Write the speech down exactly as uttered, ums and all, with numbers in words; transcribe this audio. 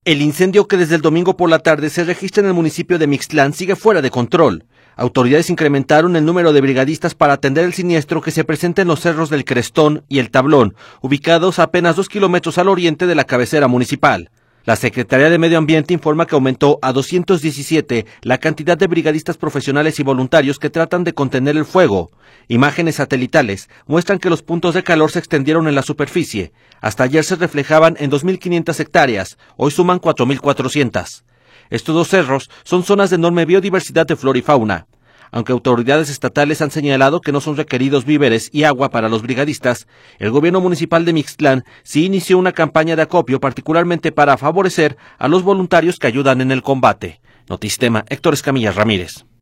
El incendio que desde el domingo por la tarde se registra en el municipio de Mixtlán sigue fuera de control. Autoridades incrementaron el número de brigadistas para atender el siniestro que se presenta en los cerros del Crestón y el Tablón, ubicados a apenas dos kilómetros al oriente de la cabecera municipal. La Secretaría de Medio Ambiente informa que aumentó a doscientos diecisiete la cantidad de brigadistas profesionales y voluntarios que tratan de contener el fuego. Imágenes satelitales muestran que los puntos de calor se extendieron en la superficie. Hasta ayer se reflejaban en dos mil quinientas hectáreas, hoy suman cuatro mil cuatrocientas. Estos dos cerros son zonas de enorme biodiversidad de flora y fauna. Aunque autoridades estatales han señalado que no son requeridos víveres y agua para los brigadistas, el gobierno municipal de Mixtlán sí inició una campaña de acopio particularmente para favorecer a los voluntarios que ayudan en el combate. Notistema, Héctor Escamilla Ramírez.